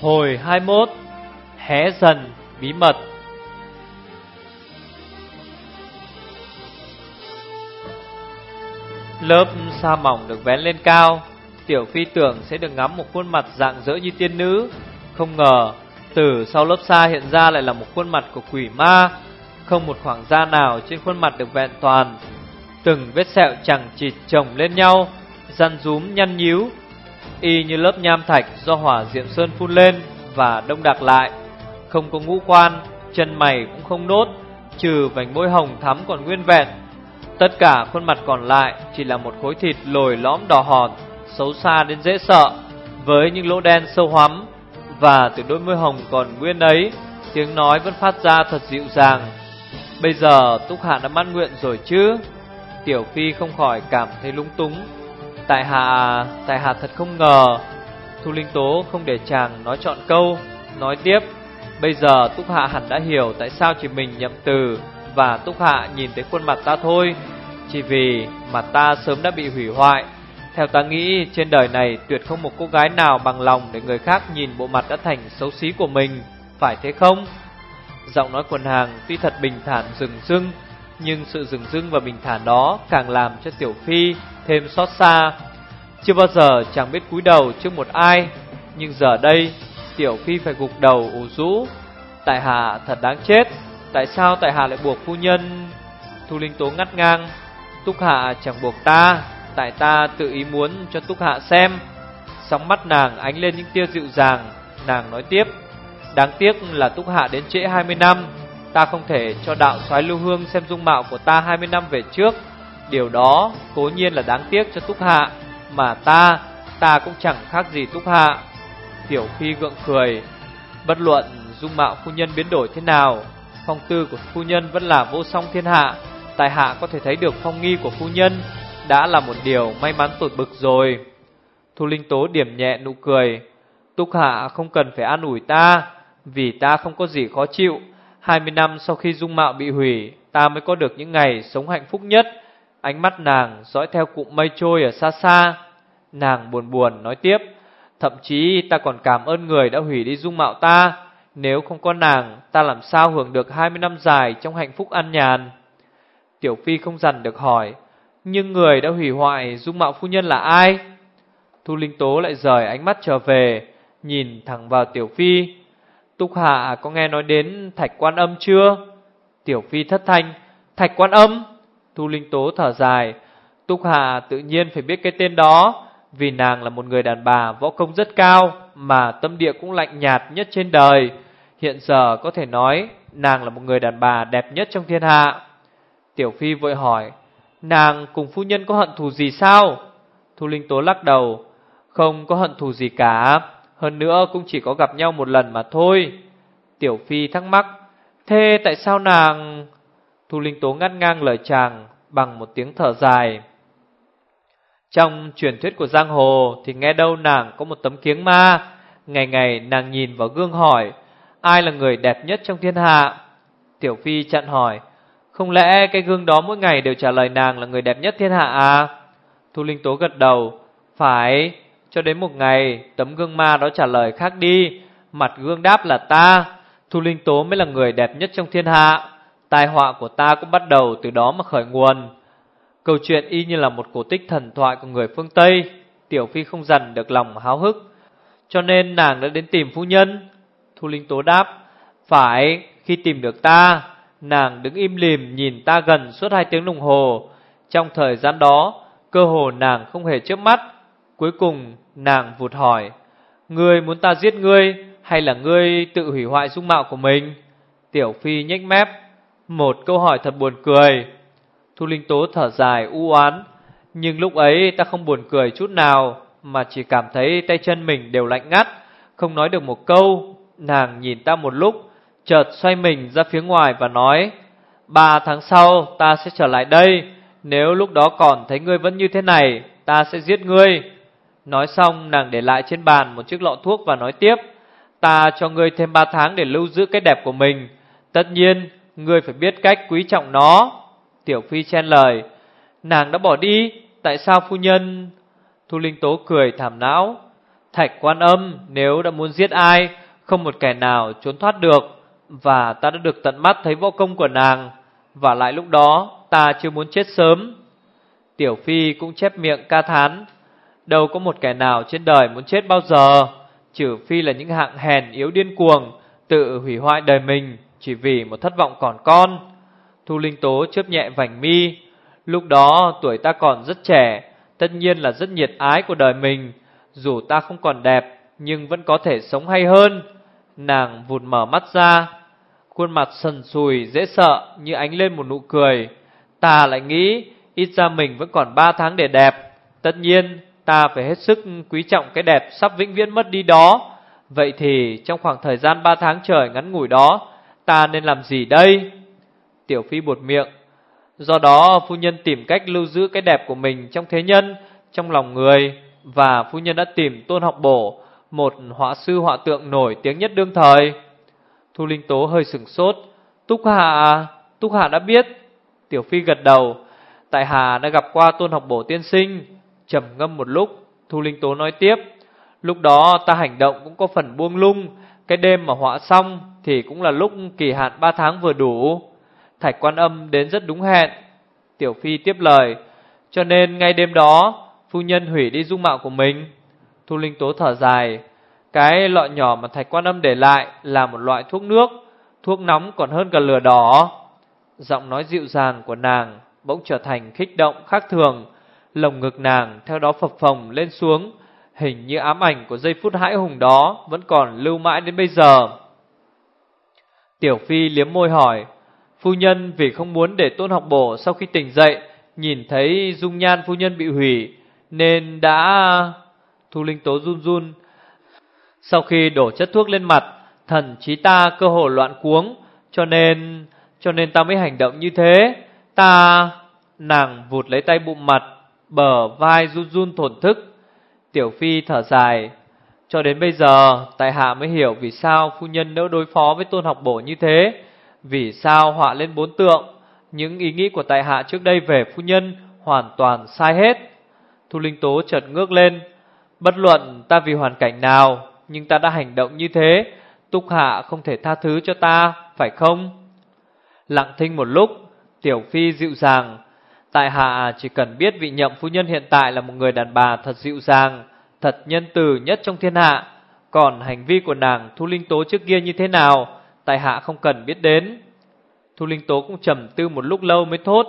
Hồi 21. Hé dần bí mật. Lớp sa mỏng được vén lên cao, Tiểu Phi tưởng sẽ được ngắm một khuôn mặt rạng rỡ như tiên nữ. Không ngờ từ sau lớp sa hiện ra lại là một khuôn mặt của quỷ ma. Không một khoảng da nào trên khuôn mặt được vẹn toàn. Từng vết sẹo chằng chịt chồng lên nhau, răn rúm nhăn nhíu, y như lớp nham thạch do hỏa diệm sơn phun lên và đông đặc lại. Không có ngũ quan, chân mày cũng không nốt, trừ vành môi hồng thắm còn nguyên vẹn. Tất cả khuôn mặt còn lại chỉ là một khối thịt lồi lõm đỏ hòn, xấu xa đến dễ sợ, với những lỗ đen sâu hoắm. Và từ đôi môi hồng còn nguyên ấy, tiếng nói vẫn phát ra thật dịu dàng. Bây giờ Túc Hạ đã mãn nguyện rồi chứ? Tiểu Phi không khỏi cảm thấy lúng túng. Tại hạ thật không ngờ. Thu Linh Tố không để chàng nói trọn câu, nói tiếp. Bây giờ Túc Hạ hẳn đã hiểu tại sao chỉ mình nhậm từ và Túc Hạ nhìn thấy khuôn mặt ta thôi. Chỉ vì mặt ta sớm đã bị hủy hoại. Theo ta nghĩ trên đời này tuyệt không một cô gái nào bằng lòng để người khác nhìn bộ mặt đã thành xấu xí của mình, phải thế không? Giọng nói quần hàng tuy thật bình thản dửng dưng, nhưng sự dửng dưng và bình thản đó càng làm cho Tiểu Phi thêm xót xa. Chưa bao giờ chàng biết cúi đầu trước một ai, nhưng giờ đây Tiểu Phi phải gục đầu ủ rũ. Tại hạ thật đáng chết. Tại sao tại hạ lại buộc phu nhân? Thu Linh Tố ngắt ngang. Túc Hạ chẳng buộc ta, tại ta tự ý muốn cho Túc Hạ xem. Sóng mắt nàng ánh lên những tia dịu dàng. Nàng nói tiếp. Đáng tiếc là Túc Hạ đến trễ 20 năm. Ta không thể cho đạo soái Lưu Hương xem dung mạo của ta 20 năm về trước. Điều đó cố nhiên là đáng tiếc cho Túc Hạ, mà ta cũng chẳng khác gì Túc Hạ. Tiểu Phi gượng cười. Bất luận dung mạo phu nhân biến đổi thế nào, phong tư của phu nhân vẫn là vô song thiên hạ. Tại hạ có thể thấy được phong nghi của phu nhân đã là một điều may mắn tột bực rồi. Thu Linh Tố điểm nhẹ nụ cười. Túc Hạ không cần phải an ủi ta, vì ta không có gì khó chịu. 20 năm sau khi dung mạo bị hủy, ta mới có được những ngày sống hạnh phúc nhất. Ánh mắt nàng dõi theo cụm mây trôi ở xa xa. Nàng buồn buồn nói tiếp. Thậm chí ta còn cảm ơn người đã hủy đi dung mạo ta. Nếu không có nàng, ta làm sao hưởng được 20 năm dài trong hạnh phúc an nhàn? Tiểu Phi không dằn được hỏi. Nhưng người đã hủy hoại dung mạo phu nhân là ai? Thu Linh Tố lại rời ánh mắt trở về, nhìn thẳng vào Tiểu Phi. Túc Hạ có nghe nói đến Thạch Quan Âm chưa? Tiểu Phi thất thanh. Thạch Quan Âm? Thu Linh Tố thở dài. Túc Hạ tự nhiên phải biết cái tên đó, vì nàng là một người đàn bà võ công rất cao, mà tâm địa cũng lạnh nhạt nhất trên đời. Hiện giờ có thể nói nàng là một người đàn bà đẹp nhất trong thiên hạ. Tiểu Phi vội hỏi. Nàng cùng phu nhân có hận thù gì sao? Thu Linh Tố lắc đầu. Không có hận thù gì cả. Hơn nữa cũng chỉ có gặp nhau một lần mà thôi. Tiểu Phi thắc mắc. Thế tại sao nàng... Thu Linh Tố ngắt ngang lời chàng bằng một tiếng thở dài. Trong truyền thuyết của giang hồ thì nghe đâu nàng có một tấm kiếng ma. Ngày ngày nàng nhìn vào gương hỏi, ai là người đẹp nhất trong thiên hạ? Tiểu Phi chặn hỏi. Không lẽ cái gương đó mỗi ngày đều trả lời nàng là người đẹp nhất thiên hạ à? Thu Linh Tố gật đầu. Phải, cho đến một ngày tấm gương ma đó trả lời khác đi. Mặt gương đáp là ta, Thu Linh Tố mới là người đẹp nhất trong thiên hạ. Tai họa của ta cũng bắt đầu từ đó mà khởi nguồn. Câu chuyện y như là một cổ tích thần thoại của người phương Tây. Tiểu Phi không dằn được lòng háo hức. Cho nên nàng đã đến tìm phu nhân? Thu Linh Tố đáp. Phải, khi tìm được ta, nàng đứng im lìm nhìn ta gần suốt 2 tiếng đồng hồ. Trong thời gian đó, cơ hồ nàng không hề chớp mắt. Cuối cùng nàng vụt hỏi. Ngươi muốn ta giết ngươi, hay là ngươi tự hủy hoại dung mạo của mình? Tiểu Phi nhếch mép. Một câu hỏi thật buồn cười. Thu Linh Tố thở dài u oán. Nhưng lúc ấy ta không buồn cười chút nào, mà chỉ cảm thấy tay chân mình đều lạnh ngắt, không nói được một câu. Nàng nhìn ta một lúc, chợt xoay mình ra phía ngoài và nói. 3 tháng sau ta sẽ trở lại đây. Nếu lúc đó còn thấy ngươi vẫn như thế này, ta sẽ giết ngươi. Nói xong nàng để lại trên bàn một chiếc lọ thuốc và nói tiếp. Ta cho ngươi thêm 3 tháng để lưu giữ cái đẹp của mình. Tất nhiên ngươi phải biết cách quý trọng nó. Tiểu Phi chen lời. Nàng đã bỏ đi, tại sao phu nhân? Thu Linh Tố cười thảm não. Thạch Quan Âm nếu đã muốn giết ai, không một kẻ nào trốn thoát được, và ta đã được tận mắt thấy võ công của nàng, và lại lúc đó ta chưa muốn chết sớm. Tiểu Phi cũng chép miệng ca thán, đâu có một kẻ nào trên đời muốn chết bao giờ, trừ phi là những hạng hèn yếu điên cuồng, tự hủy hoại đời mình chỉ vì một thất vọng còn con. Thu Linh Tố chớp nhẹ vành mi. Lúc đó tuổi ta còn rất trẻ, tất nhiên là rất nhiệt ái của đời mình. Dù ta không còn đẹp, nhưng vẫn có thể sống hay hơn. Nàng vụt mở mắt ra, khuôn mặt sần sùi dễ sợ như ánh lên một nụ cười. Ta lại nghĩ ít ra mình vẫn còn 3 tháng để đẹp. Tất nhiên ta phải hết sức quý trọng cái đẹp sắp vĩnh viễn mất đi đó. Vậy thì trong khoảng thời gian 3 tháng trời ngắn ngủi đó, ta nên làm gì đây? Tiểu Phi buột miệng. Do đó phu nhân tìm cách lưu giữ cái đẹp của mình trong thế nhân, trong lòng người. Và phu nhân đã tìm Tôn Học Bổ, một họa sư họa tượng nổi tiếng nhất đương thời. Thu Linh Tố hơi sửng sốt. Túc Hạ đã biết. Tiểu Phi gật đầu. Tại hạ đã gặp qua Tôn Học Bổ tiên sinh. Trầm ngâm một lúc, Thu Linh Tố nói tiếp. Lúc đó ta hành động cũng có phần buông lung. Cái đêm mà họa xong thì cũng là lúc kỳ hạn 3 tháng vừa đủ. Thạch Quan Âm đến rất đúng hẹn. Tiểu Phi tiếp lời. Cho nên ngay đêm đó phu nhân hủy đi dung mạo của mình. Thu Linh Tố thở dài. Cái lọ nhỏ mà Thạch Quan Âm để lại là một loại thuốc nước, thuốc nóng còn hơn cả lửa đỏ. Giọng nói dịu dàng của nàng bỗng trở thành kích động khác thường. Lồng ngực nàng theo đó phập phồng lên xuống, hình như ám ảnh của giây phút hãi hùng đó vẫn còn lưu mãi đến bây giờ. Tiểu Phi liếm môi hỏi. Phu nhân vì không muốn để Tôn Học Bổ sau khi tỉnh dậy nhìn thấy dung nhan phu nhân bị hủy nên đã... Thu Linh Tố run run. Sau khi đổ chất thuốc lên mặt, thần trí ta cơ hồ loạn cuống, cho nên ta mới hành động như thế. Nàng vụt lấy tay bụng mặt, bờ vai run run thổn thức. Tiểu Phi thở dài. Cho đến bây giờ tại hạ mới hiểu vì sao phu nhân nỡ đối phó với Tôn Học Bổ như thế, vì sao họa lên 4 tượng. Những ý nghĩ của tại hạ trước đây về phu nhân hoàn toàn sai hết. Thu Linh Tố chợt ngước lên. Bất luận ta vì hoàn cảnh nào, nhưng ta đã hành động như thế. Túc Hạ không thể tha thứ cho ta, phải không? Lặng thinh một lúc, Tiểu Phi dịu dàng. Tại hạ chỉ cần biết vị nhậm phu nhân hiện tại là một người đàn bà thật dịu dàng, thật nhân từ nhất trong thiên hạ. Còn hành vi của nàng Thu Linh Tố trước kia như thế nào, tại hạ không cần biết đến. Thu Linh Tố cũng trầm tư một lúc lâu mới thốt.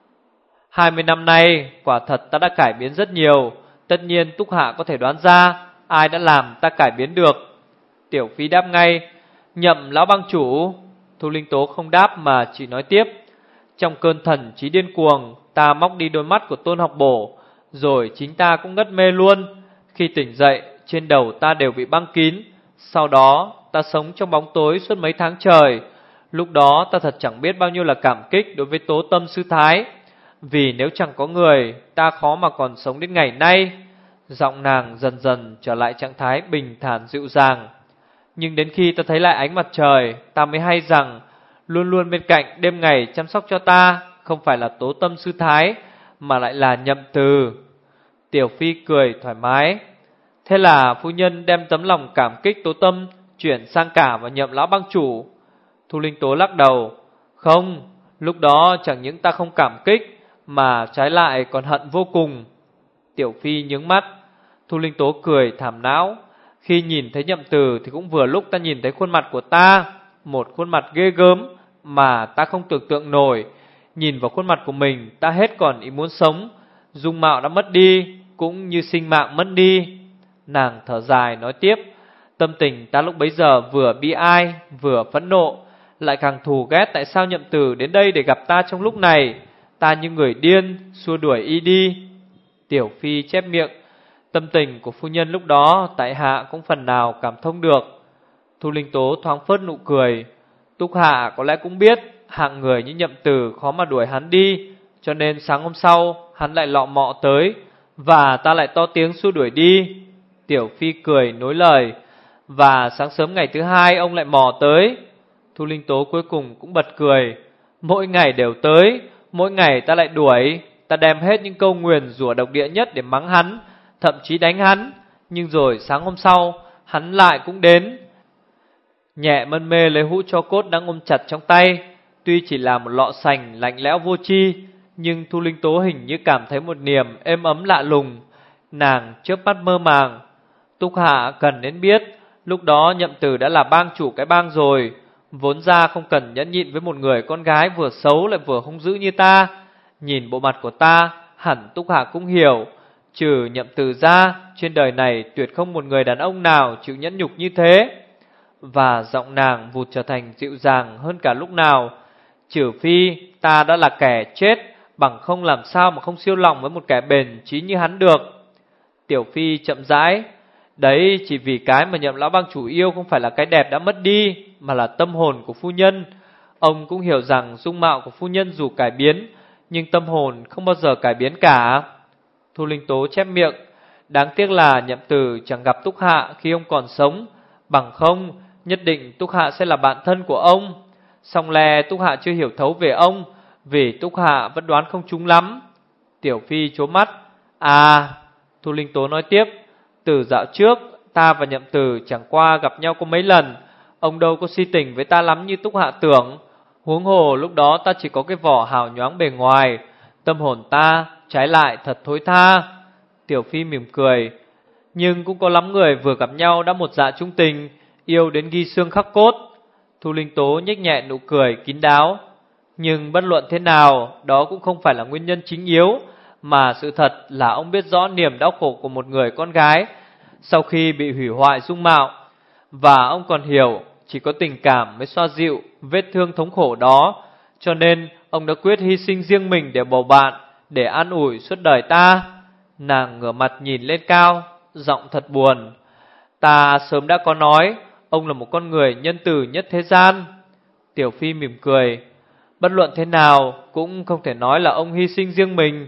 20 năm nay quả thật ta đã cải biến rất nhiều. Tất nhiên Túc Hạ có thể đoán ra ai đã làm ta cải biến được. Tiểu Phi đáp ngay. Nhậm lão bang chủ. Thu Linh Tố không đáp mà chỉ nói tiếp. Trong cơn thần trí điên cuồng, ta móc đi đôi mắt của Tôn Học Bổ, rồi chính ta cũng ngất mê luôn. Khi tỉnh dậy, trên đầu ta đều bị băng kín. Sau đó ta sống trong bóng tối suốt mấy tháng trời. Lúc đó ta thật chẳng biết bao nhiêu là cảm kích đối với Tố Tâm sư thái. Vì nếu chẳng có người, ta khó mà còn sống đến ngày nay. Giọng nàng dần dần trở lại trạng thái bình thản dịu dàng. Nhưng đến khi ta thấy lại ánh mặt trời, ta mới hay rằng luôn luôn bên cạnh đêm ngày chăm sóc cho ta không phải là Tố Tâm sư thái, mà lại là Nhậm Từ. Tiểu Phi cười thoải mái. Thế là phu nhân đem tấm lòng cảm kích Tố Tâm chuyển sang cả vào Nhậm lão bang chủ. Thu Linh Tố lắc đầu. Không, lúc đó chẳng những ta không cảm kích, mà trái lại còn hận vô cùng. Tiểu Phi nhướng mắt. Thu Linh Tố cười thảm não. Khi nhìn thấy Nhậm Từ thì cũng vừa lúc ta nhìn thấy khuôn mặt của ta, một khuôn mặt ghê gớm mà ta không tưởng tượng nổi. Nhìn vào khuôn mặt của mình, ta hết còn ý muốn sống. Dung mạo đã mất đi, cũng như sinh mạng mất đi. Nàng thở dài nói tiếp. Tâm tình ta lúc bấy giờ vừa bi ai, vừa phẫn nộ, lại càng thù ghét tại sao Nhậm Từ đến đây để gặp ta trong lúc này. Ta như người điên, xua đuổi y đi. Tiểu Phi chép miệng. Tâm tình của phu nhân lúc đó tại hạ cũng phần nào cảm thông được. Thu Linh Tố thoáng phớt nụ cười. Túc Hạ có lẽ cũng biết hạng người như Nhậm Từ khó mà đuổi hắn đi, cho nên sáng hôm sau hắn lại lọ mọ tới, và ta lại to tiếng xua đuổi đi. Tiểu Phi cười nối lời. Và sáng sớm ngày thứ hai ông lại mò tới. Thu Linh Tố cuối cùng cũng bật cười. Mỗi ngày đều tới, mỗi ngày ta lại đuổi. Ta đem hết những câu nguyền rủa độc địa nhất để mắng hắn, thậm chí đánh hắn. Nhưng rồi sáng hôm sau hắn lại cũng đến, nhẹ mân mê lấy hũ tro cốt đang ôm chặt trong tay. Tuy chỉ là một lọ sành lạnh lẽo vô tri, nhưng Thu Linh Tố hình như cảm thấy một niềm êm ấm lạ lùng. Nàng chớp mắt mơ màng. Túc Hạ cần đến biết, lúc đó Nhậm Tử đã là bang chủ cái bang rồi, vốn ra không cần nhẫn nhịn với một người con gái vừa xấu lại vừa hung dữ như ta. Nhìn bộ mặt của ta, hẳn Túc Hạ cũng hiểu, trừ Nhậm Tử ra, trên đời này tuyệt không một người đàn ông nào chịu nhẫn nhục như thế. Và giọng nàng vụt trở thành dịu dàng hơn cả lúc nào. Trừ phi ta đã là kẻ chết, bằng không làm sao mà không siêu lòng với một kẻ bền chí như hắn được. Tiểu Phi chậm rãi, đấy chỉ vì cái mà Nhậm lão bang chủ yêu không phải là cái đẹp đã mất đi, mà là tâm hồn của phu nhân. Ông cũng hiểu rằng dung mạo của phu nhân dù cải biến, nhưng tâm hồn không bao giờ cải biến cả. Thu Linh Tố chép miệng, đáng tiếc là Nhậm Tử chẳng gặp Túc Hạ khi ông còn sống, bằng không nhất định Túc Hạ sẽ là bạn thân của ông. Song lẽ Túc Hạ chưa hiểu thấu về ông, vì Túc Hạ vẫn đoán không trúng lắm. Tiểu Phi trố mắt. À, Thu Linh Tố nói tiếp, từ dạo trước ta và Nhậm Tử chẳng qua gặp nhau có mấy lần, ông đâu có si tình với ta lắm như Túc Hạ tưởng. Huống hồ lúc đó ta chỉ có cái vỏ hào nhoáng bề ngoài, tâm hồn ta trái lại thật thối tha. Tiểu Phi mỉm cười, nhưng cũng có lắm người vừa gặp nhau đã một dạ chung tình, yêu đến ghi xương khắc cốt. Thu Linh Tố nhếch nhẹ nụ cười kín đáo. Nhưng bất luận thế nào, đó cũng không phải là nguyên nhân chính yếu, mà sự thật là ông biết rõ niềm đau khổ của một người con gái sau khi bị hủy hoại dung mạo. Và ông còn hiểu, chỉ có tình cảm mới xoa dịu vết thương thống khổ đó. Cho nên ông đã quyết hy sinh riêng mình để bầu bạn, để an ủi suốt đời ta. Nàng ngửa mặt nhìn lên cao, giọng thật buồn. Ta sớm đã có nói, ông là một con người nhân từ nhất thế gian. Tiểu Phi mỉm cười, bất luận thế nào cũng không thể nói là ông hy sinh riêng mình,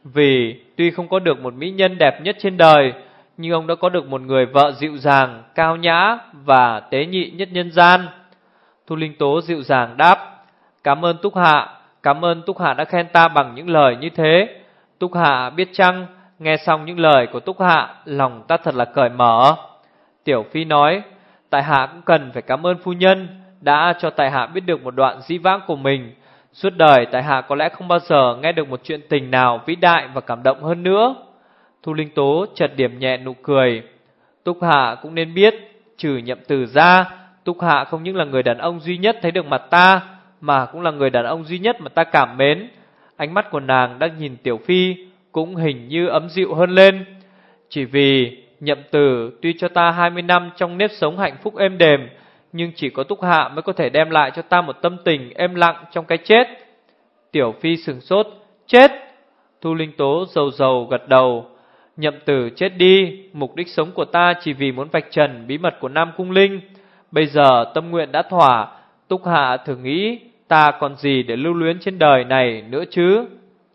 vì tuy không có được một mỹ nhân đẹp nhất trên đời, nhưng ông đã có được một người vợ dịu dàng, cao nhã và tế nhị nhất nhân gian. Thu Linh Tố dịu dàng đáp, cảm ơn Túc Hạ, cảm ơn Túc Hạ đã khen ta bằng những lời như thế. Túc Hạ biết chăng, nghe xong những lời của Túc Hạ, lòng ta thật là cởi mở. Tiểu Phi nói, tại hạ cũng cần phải cảm ơn phu nhân đã cho tại hạ biết được một đoạn dĩ vãng của mình. Suốt đời tại hạ có lẽ không bao giờ nghe được một chuyện tình nào vĩ đại và cảm động hơn nữa. Thu Linh Tố chợt điểm nhẹ nụ cười. Túc Hạ cũng nên biết, trừ Nhậm Tử ra, Túc Hạ không những là người đàn ông duy nhất thấy được mặt ta, mà cũng là người đàn ông duy nhất mà ta cảm mến. Ánh mắt của nàng đang nhìn Tiểu Phi cũng hình như ấm dịu hơn lên. Chỉ vì Nhậm Tử tuy cho ta 20 năm trong nếp sống hạnh phúc êm đềm, nhưng chỉ có Túc Hạ mới có thể đem lại cho ta một tâm tình êm lặng trong cái chết. Tiểu Phi sửng sốt. Chết? Thu Linh Tố rầu rầu gật đầu. Nhậm Tử chết đi, mục đích sống của ta chỉ vì muốn vạch trần bí mật của Nam Cung Linh. Bây giờ tâm nguyện đã thỏa, Túc Hạ thử nghĩ ta còn gì để lưu luyến trên đời này nữa chứ.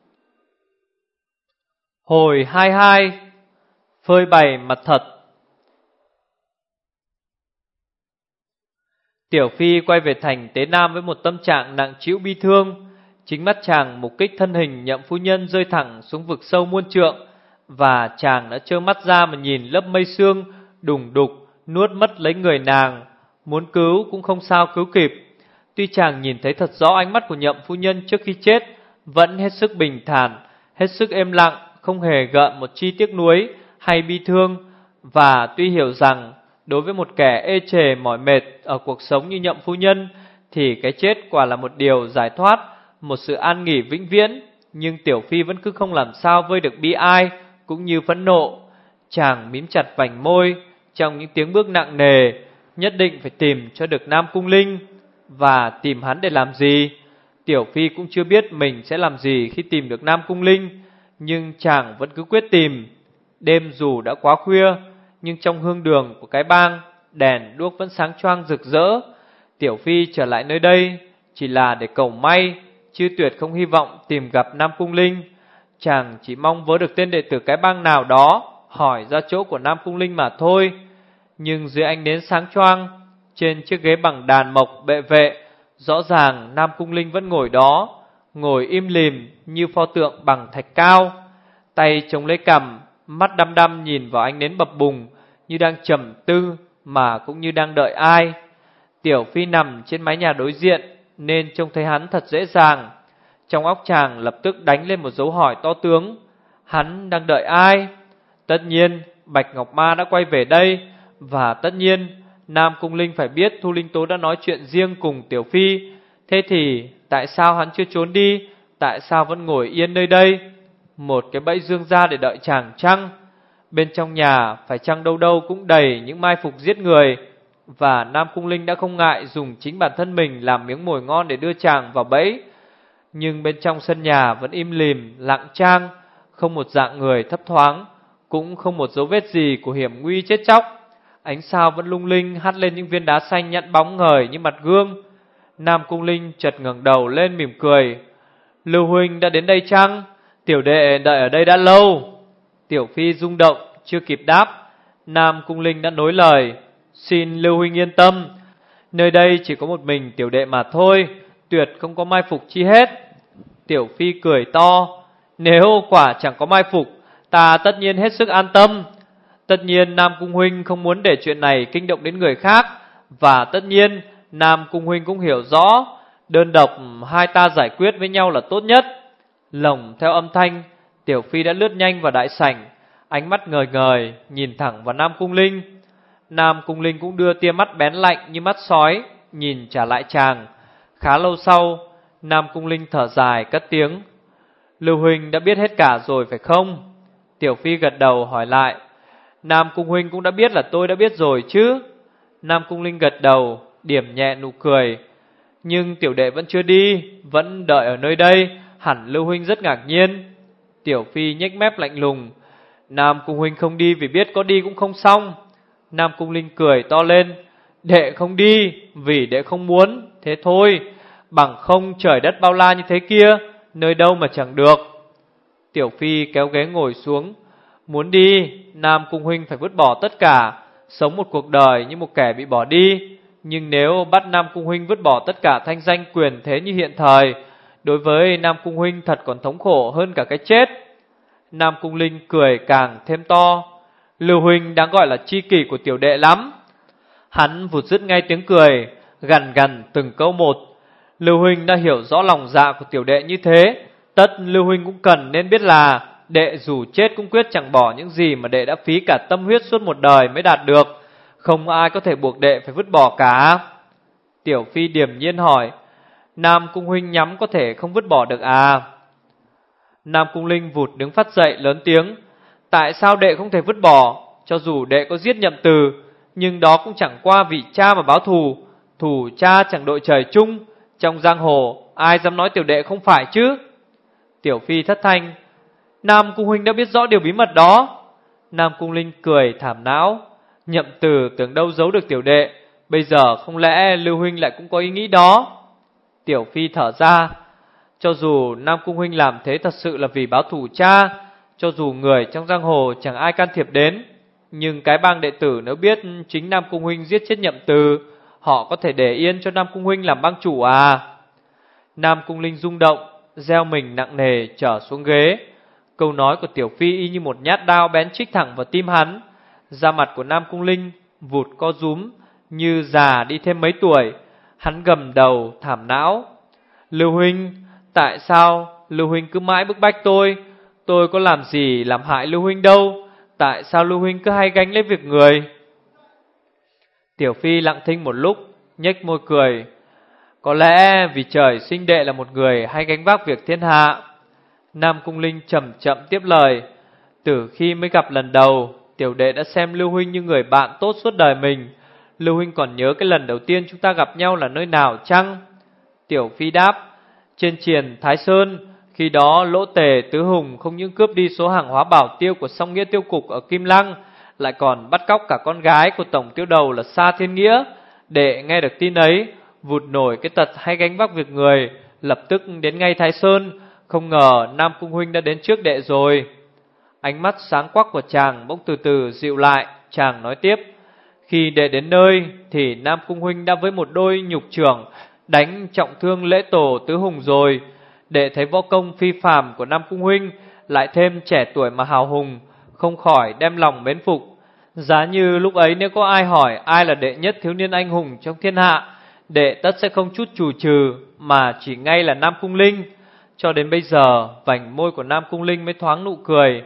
Hồi 22. Phơi bày mặt thật. Tiểu Phi quay về thành Tế Nam với một tâm trạng nặng trĩu bi thương. Chính mắt chàng mục kích thân hình Nhậm phu nhân rơi thẳng xuống vực sâu muôn trượng, và chàng đã trơ mắt ra mà nhìn lớp mây sương đùng đục nuốt mất lấy người nàng. Muốn cứu cũng không sao cứu kịp. Tuy chàng nhìn thấy thật rõ ánh mắt của Nhậm phu nhân trước khi chết, vẫn hết sức bình thản, hết sức êm lặng, không hề gợn một chi tiếc nuối hay bi thương. Và tuy hiểu rằng đối với một kẻ ê chề mỏi mệt ở cuộc sống như Nhậm phu nhân thì cái chết quả là một điều giải thoát, một sự an nghỉ vĩnh viễn, nhưng Tiểu Phi vẫn cứ không làm sao vơi được bi ai cũng như phẫn nộ. Chàng mím chặt vành môi trong những tiếng bước nặng nề, nhất định phải tìm cho được Nam Cung Linh. Và tìm hắn để làm gì? Tiểu Phi cũng chưa biết mình sẽ làm gì khi tìm được Nam Cung Linh, nhưng chàng vẫn cứ quyết tìm. Đêm dù đã quá khuya, nhưng trong hương đường của cái bang, đèn đuốc vẫn sáng choang rực rỡ. Tiểu Phi trở lại nơi đây chỉ là để cầu may, chứ tuyệt không hy vọng tìm gặp Nam Cung Linh. Chàng chỉ mong vớ được tên đệ tử cái bang nào đó, hỏi ra chỗ của Nam Cung Linh mà thôi. Nhưng dưới ánh nến sáng choang, trên chiếc ghế bằng đàn mộc bệ vệ, rõ ràng Nam Cung Linh vẫn ngồi đó, ngồi im lìm như pho tượng bằng thạch cao, tay chống lấy cằm, mắt đăm đăm nhìn vào ánh nến bập bùng, như đang trầm tư mà cũng như đang đợi ai. Tiểu Phi nằm trên mái nhà đối diện nên trông thấy hắn thật dễ dàng. Trong óc chàng lập tức đánh lên một dấu hỏi to tướng. Hắn đang đợi ai? Tất nhiên Bạch Ngọc Ma đã quay về đây, và tất nhiên Nam Cung Linh phải biết Thu Linh Tố đã nói chuyện riêng cùng Tiểu Phi. Thế thì tại sao hắn chưa trốn đi? Tại sao vẫn ngồi yên nơi đây? Một cái bẫy dương ra để đợi chàng chăng? Bên trong nhà phải chăng đâu đâu cũng đầy những mai phục giết người, và Nam Cung Linh đã không ngại dùng chính bản thân mình làm miếng mồi ngon để đưa chàng vào bẫy. Nhưng bên trong sân nhà vẫn im lìm, lặng trang, không một dạng người thấp thoáng, cũng không một dấu vết gì của hiểm nguy chết chóc. Ánh sao vẫn lung linh hắt lên những viên đá xanh nhẵn bóng ngời như mặt gương. Nam Cung Linh chợt ngẩng đầu lên mỉm cười. Lưu huynh đã đến đây chăng? Tiểu đệ đợi ở đây đã lâu. Tiểu Phi rung động chưa kịp đáp, Nam Cung Linh đã nối lời. Xin Lưu huynh yên tâm, nơi đây chỉ có một mình tiểu đệ mà thôi, tuyệt không có mai phục chi hết. Tiểu Phi cười to. Nếu quả chẳng có mai phục, ta tất nhiên hết sức an tâm. Tất nhiên Nam Cung huynh không muốn để chuyện này kinh động đến người khác, và tất nhiên Nam Cung huynh cũng hiểu rõ đơn độc hai ta giải quyết với nhau là tốt nhất. Lồng theo âm thanh, Tiểu Phi đã lướt nhanh vào đại sảnh, ánh mắt ngời ngời nhìn thẳng vào Nam Cung Linh. Nam Cung Linh cũng đưa tia mắt bén lạnh như mắt sói nhìn trả lại chàng. Khá lâu sau, Nam Cung Linh thở dài cất tiếng. Lưu huynh đã biết hết cả rồi phải không? Tiểu Phi gật đầu hỏi lại. Nam Cung huynh cũng đã biết là tôi đã biết rồi chứ? Nam Cung Linh gật đầu, điểm nhẹ nụ cười. Nhưng tiểu đệ vẫn chưa đi, vẫn đợi ở nơi đây, hẳn Lưu huynh rất ngạc nhiên. Tiểu Phi nhếch mép lạnh lùng. Nam Cung huynh không đi vì biết có đi cũng không xong. Nam Cung Linh cười to lên. Đệ không đi vì đệ không muốn, thế thôi. Bằng không trời đất bao la như thế kia, nơi đâu mà chẳng được. Tiểu Phi kéo ghế ngồi xuống. Muốn đi, Nam Cung huynh phải vứt bỏ tất cả, sống một cuộc đời như một kẻ bị bỏ đi. Nhưng nếu bắt Nam Cung huynh vứt bỏ tất cả thanh danh quyền thế như hiện thời, đối với Nam Cung huynh thật còn thống khổ hơn cả cái chết. Nam Cung Linh cười càng thêm to. Lưu huynh đáng gọi là tri kỷ của tiểu đệ lắm. Hắn vụt dứt ngay tiếng cười, gằn gằn từng câu một. Lưu huynh đã hiểu rõ lòng dạ của tiểu đệ như thế, tất Lưu huynh cũng cần nên biết là đệ dù chết cũng quyết chẳng bỏ những gì mà đệ đã phí cả tâm huyết suốt một đời mới đạt được. Không ai có thể buộc đệ phải vứt bỏ cả. Tiểu Phi điềm nhiên hỏi. Nam Cung huynh nhắm có thể không vứt bỏ được à? Nam Cung Linh vụt đứng phát dậy lớn tiếng. Tại sao đệ không thể vứt bỏ? Cho dù đệ có giết Nhậm Từ, nhưng đó cũng chẳng qua vì cha mà báo thù. Thù cha chẳng đội trời chung. Trong giang hồ ai dám nói tiểu đệ không phải chứ? Tiểu Phi thất thanh. Nam Cung huynh đã biết rõ điều bí mật đó. Nam Cung Linh cười thảm não. Nhậm Từ tưởng đâu giấu được tiểu đệ, bây giờ không lẽ Lưu huynh lại cũng có ý nghĩ đó? Tiểu Phi thở ra. Cho dù Nam Cung huynh làm thế thật sự là vì báo thù cha, cho dù người trong giang hồ chẳng ai can thiệp đến, nhưng cái bang đệ tử nếu biết chính Nam Cung huynh giết chết Nhậm Từ, họ có thể để yên cho Nam Cung huynh làm bang chủ à? Nam Cung Linh rung động, gieo mình nặng nề trở xuống ghế. Câu nói của Tiểu Phi y như một nhát đao bén chích thẳng vào tim hắn. Da mặt của Nam Cung Linh vụt co rúm như già đi thêm mấy tuổi. Hắn gầm đầu thảm não. Lưu huynh, tại sao Lưu huynh cứ mãi bức bách tôi? Tôi có làm gì làm hại Lưu huynh đâu. Tại sao Lưu huynh cứ hay gánh lấy việc người? Tiểu Phi lặng thinh một lúc, nhếch môi cười. Có lẽ vì trời sinh đệ là một người hay gánh vác việc thiên hạ. Nam Cung Linh chậm chậm tiếp lời. Từ khi mới gặp lần đầu, tiểu đệ đã xem Lưu huynh như người bạn tốt suốt đời mình. Lưu huynh còn nhớ cái lần đầu tiên chúng ta gặp nhau là nơi nào chăng? Tiểu Phi đáp. Trên triền Thái Sơn. Khi đó Lỗ Tề Tứ Hùng không những cướp đi số hàng hóa bảo tiêu của Song Nghĩa Tiêu Cục ở Kim Lăng, lại còn bắt cóc cả con gái của tổng tiêu đầu là Sa Thiên Nghĩa. Đệ nghe được tin ấy, vụt nổi cái tật hay gánh vác việc người, lập tức đến ngay Thái Sơn. Không ngờ Nam Cung huynh đã đến trước đệ rồi. Ánh mắt sáng quắc của chàng bỗng từ từ dịu lại. Chàng nói tiếp. Khi đệ đến nơi thì Nam Cung huynh đã với một đôi nhục chưởng đánh trọng thương Lễ Tổ Tứ Hùng rồi. Đệ thấy võ công phi phàm của Nam Cung huynh, lại thêm trẻ tuổi mà hào hùng, không khỏi đem lòng mến phục. Giá như lúc ấy nếu có ai hỏi ai là đệ nhất thiếu niên anh hùng trong thiên hạ, đệ tất sẽ không chút chù trừ mà chỉ ngay là Nam Cung Linh. Cho đến bây giờ, vành môi của Nam Cung Linh mới thoáng nụ cười.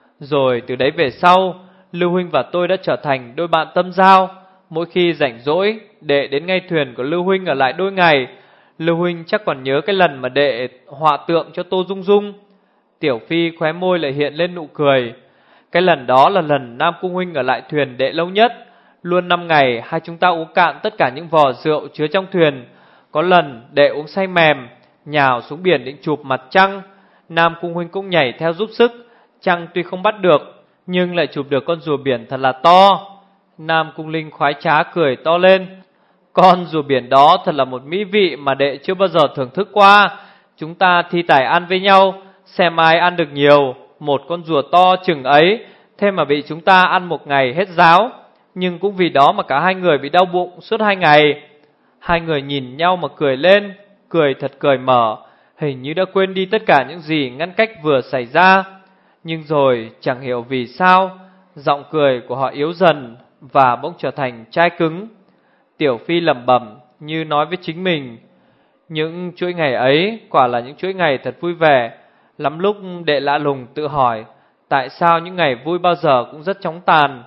Rồi từ đấy về sau, Lưu huynh và tôi đã trở thành đôi bạn tâm giao. Mỗi khi rảnh rỗi, đệ đến ngay thuyền của Lưu huynh ở lại đôi ngày. Lưu huynh chắc còn nhớ cái lần mà đệ họa tượng cho Tô Dung Dung. Tiểu Phi khóe môi lại hiện lên nụ cười. Cái lần đó là lần Nam Cung huynh ở lại thuyền đệ lâu nhất. Luôn 5 ngày hai chúng ta uống cạn tất cả những vò rượu chứa trong thuyền. Có lần đệ uống say mềm, nhào xuống biển định chụp mặt trăng. Nam Cung huynh cũng nhảy theo giúp sức. Trăng tuy không bắt được, nhưng lại chụp được con rùa biển thật là to. Nam Cung Linh khoái trá cười to lên. Con rùa biển đó thật là một mỹ vị mà đệ chưa bao giờ thưởng thức qua. Chúng ta thi tài ăn với nhau, xem ai ăn được nhiều. Một con rùa to chừng ấy, thế mà bị chúng ta ăn một ngày hết ráo. Nhưng cũng vì đó mà cả hai người bị đau bụng suốt 2 ngày. Hai người nhìn nhau mà cười lên, cười thật cởi mở, hình như đã quên đi tất cả những gì ngăn cách vừa xảy ra. Nhưng rồi chẳng hiểu vì sao, giọng cười của họ yếu dần và bỗng trở thành chai cứng. Tiểu Phi lẩm bẩm như nói với chính mình, những chuỗi ngày ấy quả là những chuỗi ngày thật vui vẻ. Lắm lúc đệ lạ lùng tự hỏi, tại sao những ngày vui bao giờ cũng rất chóng tàn.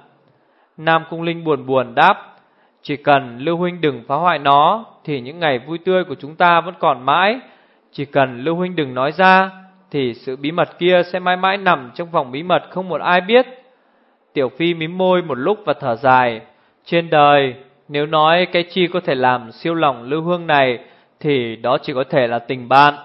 Nam Cung Linh buồn buồn đáp, chỉ cần Lưu huynh đừng phá hoại nó thì những ngày vui tươi của chúng ta vẫn còn mãi. Chỉ cần Lưu huynh đừng nói ra thì sự bí mật kia sẽ mãi mãi nằm trong vòng bí mật không một ai biết. Tiểu Phi mím môi một lúc và thở dài. Trên đời, nếu nói cái chi có thể làm siêu lòng Lưu Hương này thì đó chỉ có thể là tình bạn.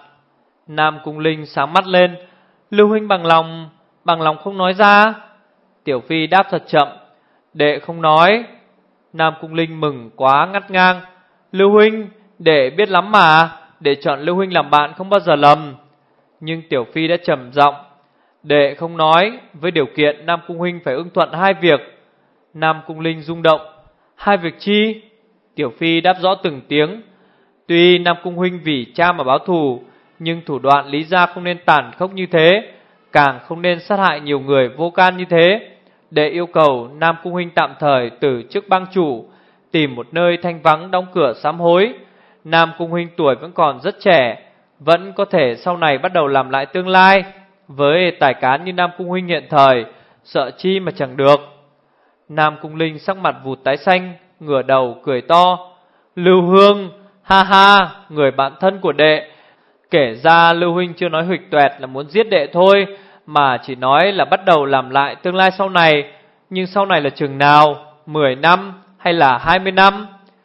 Nam Cung Linh sáng mắt lên. Lưu huynh bằng lòng không nói ra. Tiểu Phi đáp thật chậm, đệ không nói. Nam Cung Linh mừng quá ngắt ngang. Lưu huynh, đệ biết lắm mà, đệ chọn Lưu huynh làm bạn không bao giờ lầm. Nhưng Tiểu Phi đã trầm giọng, đệ không nói với điều kiện Nam Cung huynh phải ưng thuận 2 việc. Nam Cung Linh rung động. 2 việc chi? Tiểu Phi đáp rõ từng tiếng. Tuy Nam Cung huynh vì cha mà báo thù, nhưng thủ đoạn lý ra không nên tàn khốc như thế, càng không nên sát hại nhiều người vô can như thế. Đệ yêu cầu Nam Cung huynh tạm thời từ chức bang chủ, tìm một nơi thanh vắng đóng cửa sám hối. Nam Cung huynh tuổi vẫn còn rất trẻ, vẫn có thể sau này bắt đầu làm lại tương lai. Với tài cán như Nam Cung huynh hiện thời, sợ chi mà chẳng được. Nam Cung Linh sắc mặt vụt tái xanh, ngửa đầu cười to. Lưu Hương, ha ha, người bạn thân của đệ. Kể ra Lưu huynh chưa nói huỵch toẹt là muốn giết đệ thôi, mà chỉ nói là bắt đầu làm lại tương lai sau này. Nhưng sau này là chừng nào? 10 năm hay là 20 năm?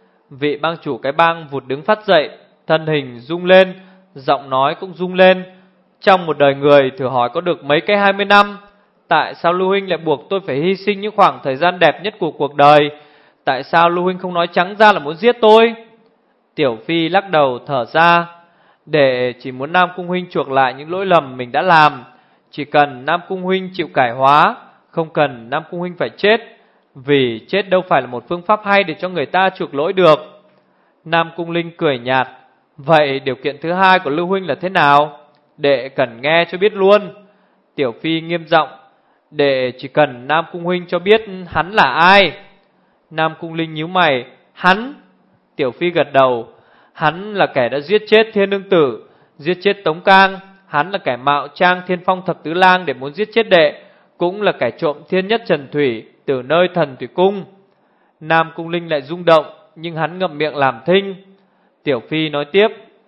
Vị bang chủ cái bang vụt đứng phát dậy, thân hình rung lên, giọng nói cũng rung lên. Trong một đời người thử hỏi có được mấy cái 20 năm? Tại sao Lưu huynh lại buộc tôi phải hy sinh những khoảng thời gian đẹp nhất của cuộc đời? Tại sao Lưu huynh không nói trắng ra là muốn giết tôi? Tiểu Phi lắc đầu thở ra. Để chỉ muốn Nam Cung huynh chuộc lại những lỗi lầm mình đã làm. Chỉ cần Nam Cung huynh chịu cải hóa, không cần Nam Cung huynh phải chết. Vì chết đâu phải là một phương pháp hay để cho người ta chuộc lỗi được. Nam Cung Linh cười nhạt. Vậy điều kiện thứ 2 của Lưu huynh là thế nào? Đệ cần nghe cho biết luôn. Tiểu Phi nghiêm giọng. Đệ chỉ cần Nam Cung huynh cho biết hắn là ai. Nam Cung Linh nhíu mày. Hắn? Tiểu Phi gật đầu. Hắn là kẻ đã giết chết Thiên Nương Tử, giết chết Tống Cang. Hắn là kẻ mạo trang Thiên Phong Thập Tứ Lang để muốn giết chết đệ, cũng là kẻ trộm Thiên Nhất Trần Thủy từ nơi Thần Thủy Cung. Nam Cung Linh lại rung động, nhưng hắn ngậm miệng làm thinh. Tiểu Phi nói tiếp.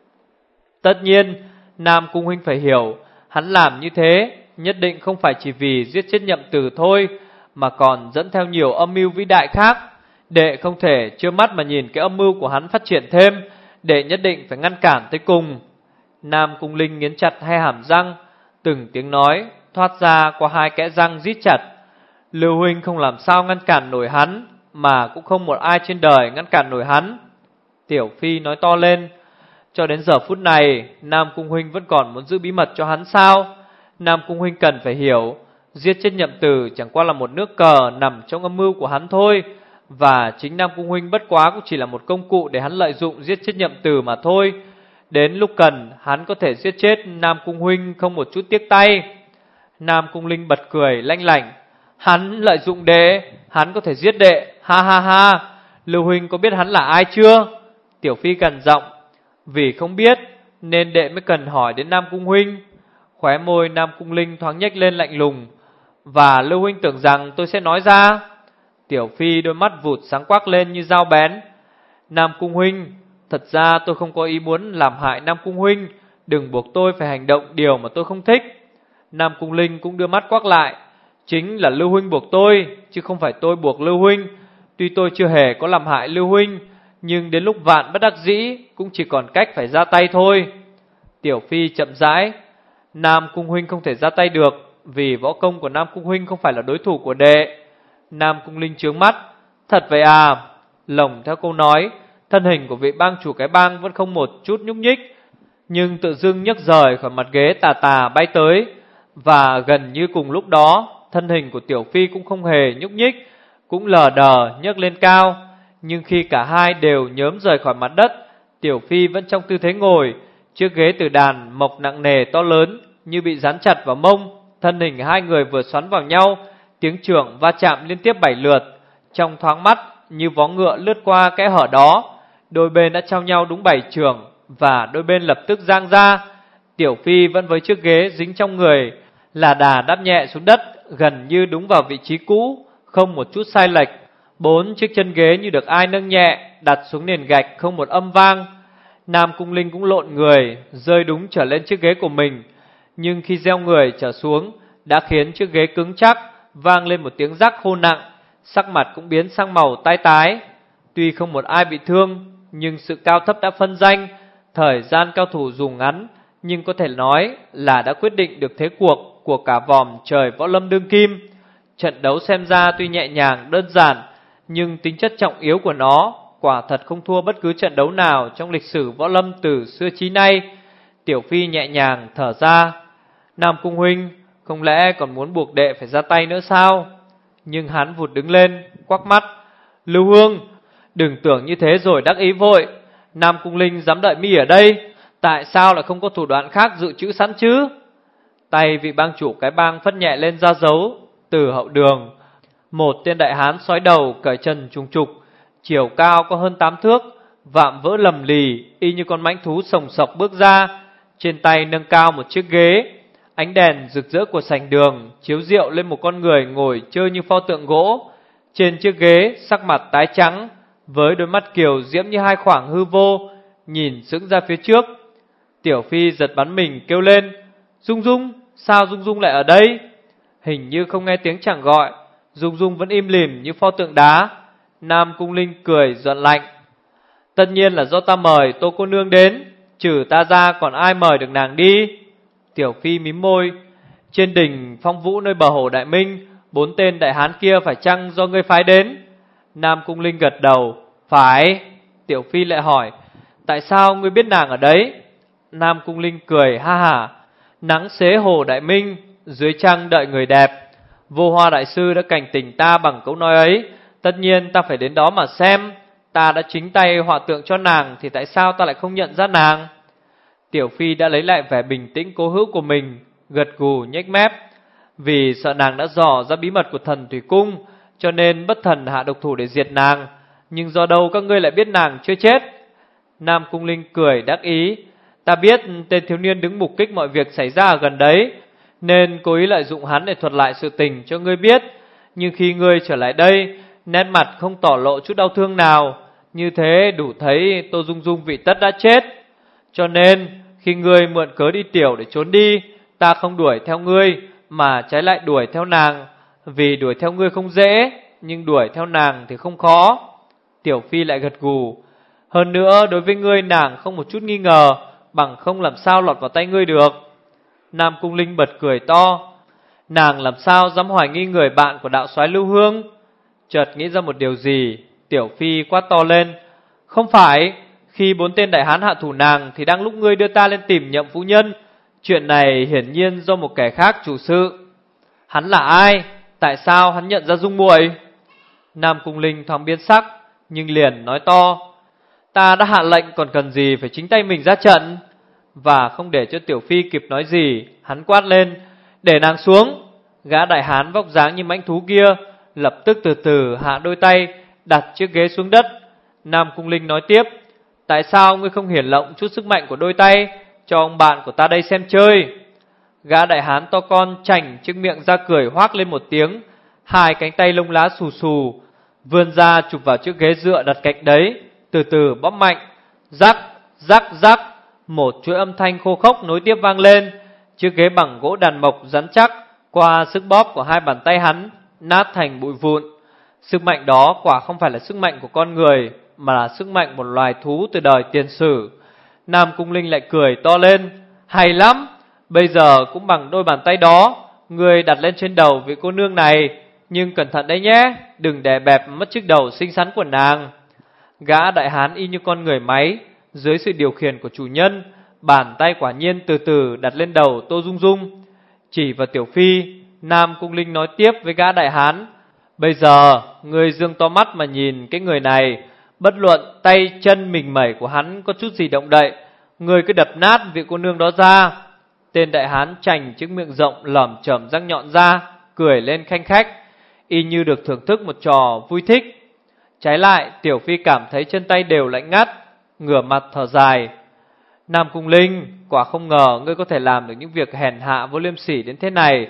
Tất nhiên Nam Cung huynh phải hiểu, hắn làm như thế nhất định không phải chỉ vì giết chết Nhậm Tử thôi, mà còn dẫn theo nhiều âm mưu vĩ đại khác. Đệ không thể trơ mắt mà nhìn cái âm mưu của hắn phát triển thêm. Đệ nhất định phải ngăn cản tới cùng. Nam Cung Linh nghiến chặt hai hàm răng, từng tiếng nói thoát ra qua 2 kẽ răng rít chặt. Lưu huynh không làm sao ngăn cản nổi hắn, mà cũng không một ai trên đời ngăn cản nổi hắn. Tiểu Phi nói to lên. Cho đến giờ phút này, Nam Cung huynh vẫn còn muốn giữ bí mật cho hắn sao? Nam Cung huynh cần phải hiểu, giết chết Nhậm Tử chẳng qua là một nước cờ nằm trong âm mưu của hắn thôi. Và chính Nam Cung huynh bất quá cũng chỉ là một công cụ để hắn lợi dụng giết chết Nhậm Tử mà thôi. Đến lúc cần, hắn có thể giết chết Nam Cung huynh không một chút tiếc tay. Nam Cung Linh bật cười lanh lảnh. Hắn lợi dụng đệ, hắn có thể giết đệ, ha ha ha. Lưu huynh có biết hắn là ai chưa? Tiểu Phi gần giọng. Vì không biết nên đệ mới cần hỏi đến Nam Cung huynh. Khóe môi Nam Cung Linh thoáng nhếch lên lạnh lùng. Và Lưu huynh tưởng rằng tôi sẽ nói ra? Tiểu Phi đôi mắt vụt sáng quắc lên như dao bén. Nam Cung huynh, thật ra tôi không có ý muốn làm hại Nam Cung huynh, đừng buộc tôi phải hành động điều mà tôi không thích. Nam Cung Linh cũng đưa mắt quắc lại. Chính là Lưu huynh buộc tôi, chứ không phải tôi buộc Lưu huynh. Tuy tôi chưa hề có làm hại Lưu huynh, nhưng đến lúc vạn bất đắc dĩ cũng chỉ còn cách phải ra tay thôi. Tiểu Phi chậm rãi. Nam Cung huynh không thể ra tay được, vì võ công của Nam Cung huynh không phải là đối thủ của đệ. Nam Cung Linh trướng mắt. Thật vậy à? Lồng theo câu nói, thân hình của vị bang chủ cái bang vẫn không một chút nhúc nhích, nhưng tự dưng nhấc rời khỏi mặt ghế tà tà bay tới. Và gần như cùng lúc đó, thân hình của Tiểu Phi cũng không hề nhúc nhích, cũng lờ đờ nhấc lên cao. Nhưng khi cả hai đều nhớm rời khỏi mặt đất, Tiểu Phi vẫn trong tư thế ngồi. Chiếc ghế từ đàn mộc nặng nề to lớn như bị dán chặt vào mông. Thân hình hai người vừa xoắn vào nhau, tiếng chưởng va chạm liên tiếp 7 lượt. Trong thoáng mắt, như vó ngựa lướt qua kẽ hở đó, đôi bên đã trao nhau đúng 7 chưởng, và đôi bên lập tức giang ra. Tiểu Phi vẫn với chiếc ghế dính trong người, là đà đáp nhẹ xuống đất, gần như đúng vào vị trí cũ, không một chút sai lệch. 4 chiếc chân ghế như được ai nâng nhẹ, đặt xuống nền gạch không một âm vang. Nam Cung Linh cũng lộn người, rơi đúng trở lên chiếc ghế của mình, nhưng khi gieo người trở xuống, đã khiến chiếc ghế cứng chắc, vang lên một tiếng rắc khô nặng. Sắc mặt cũng biến sang màu tái tái. Tuy không một ai bị thương, nhưng sự cao thấp đã phân danh. Thời gian cao thủ dùng ngắn, nhưng có thể nói là đã quyết định được thế cuộc của cả vòm trời võ lâm đương kim. Trận đấu xem ra tuy nhẹ nhàng đơn giản, nhưng tính chất trọng yếu của nó quả thật không thua bất cứ trận đấu nào trong lịch sử võ lâm từ xưa chí nay. Tiểu Phi nhẹ nhàng thở ra. Nam Cung huynh, không lẽ còn muốn buộc đệ phải ra tay nữa sao? Nhưng hắn vụt đứng lên, quắc mắt. Lưu Hương, đừng tưởng như thế rồi đắc ý vội. Nam Cung Linh dám đợi mi ở đây, tại sao lại không có thủ đoạn khác dự trữ sẵn chứ? Tay vị bang chủ cái bang phất nhẹ lên ra dấu. Từ hậu đường, một tên đại hán sói đầu cởi trần trùng trục, chiều cao có hơn 8 thước, vạm vỡ lầm lì, y như con mãnh thú sồng sọc bước ra. Trên tay nâng cao một chiếc ghế. Ánh đèn rực rỡ của sảnh đường chiếu rượu lên một con người ngồi chơi như pho tượng gỗ. Trên chiếc ghế, sắc mặt tái trắng, với đôi mắt kiều diễm như hai khoảng hư vô, nhìn sững ra phía trước. Tiểu Phi giật bắn mình kêu lên. Dung Dung, sao Dung Dung lại ở đây? Hình như không nghe tiếng chàng gọi, Dung Dung vẫn im lìm như pho tượng đá. Nam Cung Linh cười giận lạnh. Tất nhiên là do ta mời Tô cô nương đến, trừ ta ra còn ai mời được nàng đi? Tiểu Phi mím môi. Trên đỉnh Phong Vũ nơi bờ hồ Đại Minh, 4 tên đại hán kia phải chăng do ngươi phái đến? Nam Cung Linh gật đầu. Phải. Tiểu Phi lại hỏi, tại sao ngươi biết nàng ở đấy? Nam Cung Linh cười ha hả. Nắng xế hồ Đại Minh, dưới trăng đợi người đẹp. Vô Hoa đại sư đã cảnh tỉnh ta bằng câu nói ấy, tất nhiên ta phải đến đó mà xem. Ta đã chính tay họa tượng cho nàng, thì tại sao ta lại không nhận ra nàng? Tiểu Phi đã lấy lại vẻ bình tĩnh cố hữu của mình, gật gù nhếch mép. Vì sợ nàng đã dò ra bí mật của Thần Thủy Cung, cho nên bất thần hạ độc thủ để diệt nàng. Nhưng do đâu các ngươi lại biết nàng chưa chết? Nam Cung Linh cười đắc ý. Ta biết tên thiếu niên đứng mục kích mọi việc xảy ra ở gần đấy, nên cố ý lợi dụng hắn để thuật lại sự tình cho ngươi biết. Nhưng khi ngươi trở lại đây, nét mặt không tỏ lộ chút đau thương nào, như thế đủ thấy Tô Dung Dung vị tất đã chết. Cho nên khi ngươi mượn cớ đi tiểu để trốn đi, ta không đuổi theo ngươi, mà trái lại đuổi theo nàng. Vì đuổi theo ngươi không dễ, nhưng đuổi theo nàng thì không khó. Tiểu Phi lại gật gù. Hơn nữa đối với ngươi nàng không một chút nghi ngờ, bằng không làm sao lọt vào tay ngươi được. Nam Cung Linh bật cười to. Nàng làm sao dám hoài nghi người bạn của đạo soái Lưu Hương? Chợt nghĩ ra một điều gì, Tiểu Phi quát to lên. Không phải, khi 4 tên đại hán hạ thủ nàng thì đang lúc ngươi đưa ta lên tìm Nhậm phu nhân. Chuyện này hiển nhiên do một kẻ khác chủ sự. Hắn là ai? Tại sao hắn nhận ra Dung muội? Nam Cung Linh thoáng biến sắc, nhưng liền nói to. Ta đã hạ lệnh, còn cần gì phải chính tay mình ra trận? Và không để cho Tiểu Phi kịp nói gì, hắn quát lên. Để nàng xuống. Gã đại hán vóc dáng như mãnh thú kia lập tức từ từ hạ đôi tay, đặt chiếc ghế xuống đất. Nam Cung Linh nói tiếp: tại sao ngươi không hiển lộng chút sức mạnh của đôi tay cho ông bạn của ta đây xem chơi? Gã đại hán to con chảnh chiếc miệng ra cười hoác lên một tiếng, hai cánh tay lông lá xù xù vươn ra chụp vào chiếc ghế dựa đặt cạnh đấy, từ từ bóp mạnh. Rắc rắc rắc, một chuỗi âm thanh khô khốc nối tiếp vang lên. Chiếc ghế bằng gỗ đàn mộc rắn chắc qua sức bóp của hai bàn tay hắn nát thành bụi vụn. Sức mạnh đó quả không phải là sức mạnh của con người, mà là sức mạnh một loài thú từ đời tiền sử. Nam Cung Linh lại cười to lên: hay lắm, bây giờ cũng bằng đôi bàn tay đó, ngươi đặt lên trên đầu vị cô nương này, nhưng cẩn thận đấy nhé, đừng để bẹp mất chiếc đầu xinh xắn của nàng. Gã đại hán y như con người máy, dưới sự điều khiển của chủ nhân, bàn tay quả nhiên từ từ đặt lên đầu Tô Dung Dung. Chỉ vào Tiểu Phi, Nam Cung Linh nói tiếp với gã đại hán: bây giờ ngươi dương to mắt mà nhìn cái người này, bất luận tay chân mình mẩy của hắn có chút gì động đậy, ngươi cứ đập nát vị cô nương đó ra. Tên đại hán chành chiếc miệng rộng lởm chởm răng nhọn ra, cười lên khanh khách, y như được thưởng thức một trò vui thích. Trái lại, Tiểu Phi cảm thấy chân tay đều lạnh ngắt, ngửa mặt thở dài: Nam Cung Linh, quả không ngờ ngươi có thể làm được những việc hèn hạ vô liêm sỉ đến thế này.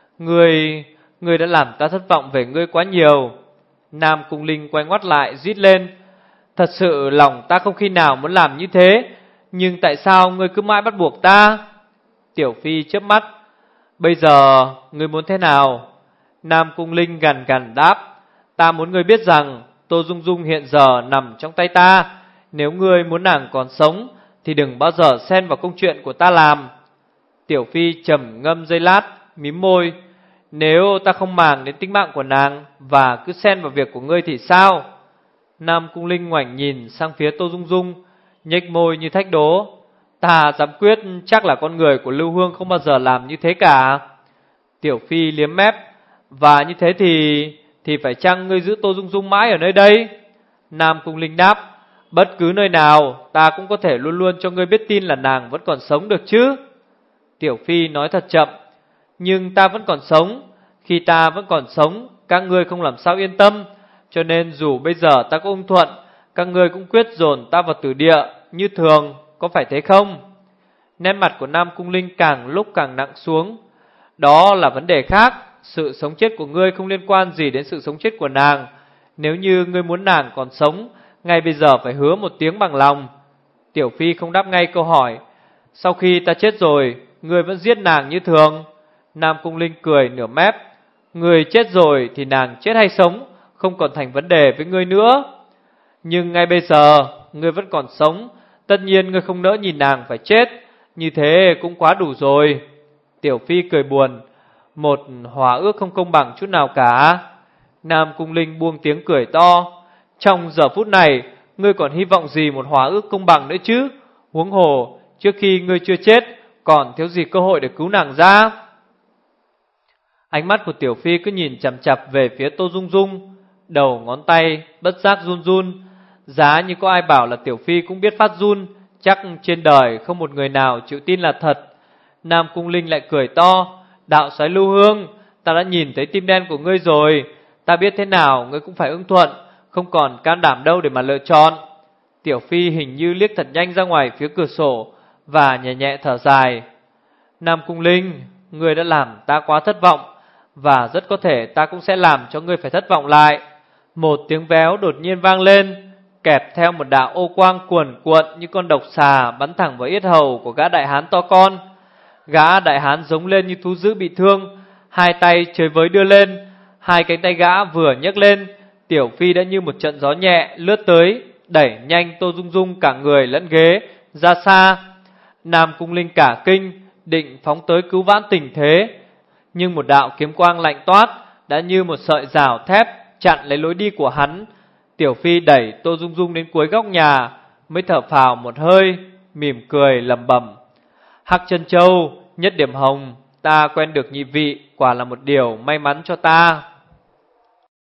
Ngươi đã làm ta thất vọng về ngươi quá nhiều. Nam Cung Linh quay ngoắt lại rít lên: thật sự lòng ta không khi nào muốn làm như thế, nhưng tại sao ngươi cứ mãi bắt buộc ta? Tiểu Phi chớp mắt: bây giờ ngươi muốn thế nào? Nam Cung Linh gằn gằn đáp: ta muốn ngươi biết rằng Tô Dung Dung hiện giờ nằm trong tay ta. Nếu ngươi muốn nàng còn sống thì đừng bao giờ xen vào công chuyện của ta làm. Tiểu Phi trầm ngâm giây lát, mím môi: nếu ta không màng đến tính mạng của nàng và cứ xen vào việc của ngươi thì sao? Nam Cung Linh ngoảnh nhìn sang phía Tô Dung Dung, nhếch môi như thách đố: ta dám quyết chắc là con người của Lưu Hương không bao giờ làm như thế cả. Tiểu Phi liếm mép: và như thế thì phải chăng ngươi giữ Tô Dung Dung mãi ở nơi đây? Nam Cung Linh đáp: bất cứ nơi nào ta cũng có thể luôn luôn cho ngươi biết tin là nàng vẫn còn sống được chứ. Tiểu Phi nói thật chậm: nhưng ta vẫn còn sống. Khi ta vẫn còn sống, các ngươi không làm sao yên tâm, cho nên dù bây giờ ta có ưng thuận, các ngươi cũng quyết dồn ta vào tử địa như thường, có phải thế không? Nét mặt của Nam Cung Linh càng lúc càng nặng xuống: đó là vấn đề khác, sự sống chết của ngươi không liên quan gì đến sự sống chết của nàng. Nếu như ngươi muốn nàng còn sống, ngay bây giờ phải hứa một tiếng bằng lòng. Tiểu Phi không đáp ngay câu hỏi: sau khi ta chết rồi, ngươi vẫn giết nàng như thường? Nam Cung Linh cười nửa mép: ngươi chết rồi thì nàng chết hay sống không còn thành vấn đề với ngươi nữa. Nhưng ngay bây giờ ngươi vẫn còn sống, tất nhiên ngươi không nỡ nhìn nàng phải chết, như thế cũng quá đủ rồi. Tiểu Phi cười buồn: một hòa ước không công bằng chút nào cả. Nam Cung Linh buông tiếng cười to: trong giờ phút này ngươi còn hy vọng gì một hòa ước công bằng nữa chứ? Huống hồ trước khi ngươi chưa chết, còn thiếu gì cơ hội để cứu nàng ra? Ánh mắt của Tiểu Phi cứ nhìn chằm chằm về phía Tô Dung Dung, đầu ngón tay bất giác run run. Giá như có ai bảo là Tiểu Phi cũng biết phát run, chắc trên đời không một người nào chịu tin là thật. Nam Cung Linh lại cười to: đạo soái Lưu Hương, ta đã nhìn thấy tim đen của ngươi rồi, ta biết thế nào ngươi cũng phải ưng thuận, không còn can đảm đâu để mà lựa chọn. Tiểu Phi hình như liếc thật nhanh ra ngoài phía cửa sổ và nhẹ nhẹ thở dài: Nam Cung Linh, ngươi đã làm ta quá thất vọng, và rất có thể ta cũng sẽ làm cho ngươi phải thất vọng lại. Một tiếng véo đột nhiên vang lên, kẹp theo một đạo ô quang cuồn cuộn như con độc xà bắn thẳng vào yết hầu của gã đại hán to con. Gã đại hán giống lên như thú dữ bị thương, hai tay chơi với đưa lên. Hai cánh tay gã vừa nhấc lên, Tiểu Phi đã như một trận gió nhẹ lướt tới, đẩy nhanh Tô Dung Dung cả người lẫn ghế ra xa. Nam Cung Linh cả kinh, định phóng tới cứu vãn tình thế, nhưng một đạo kiếm quang lạnh toát đã như một sợi rào thép chặn lấy lối đi của hắn. Tiểu Phi đẩy Tô Dung Dung đến cuối góc nhà, mới thở phào một hơi, mỉm cười lẩm bẩm: Hắc Chân Châu, Nhất Điểm Hồng, ta quen được nhị vị, quả là một điều may mắn cho ta.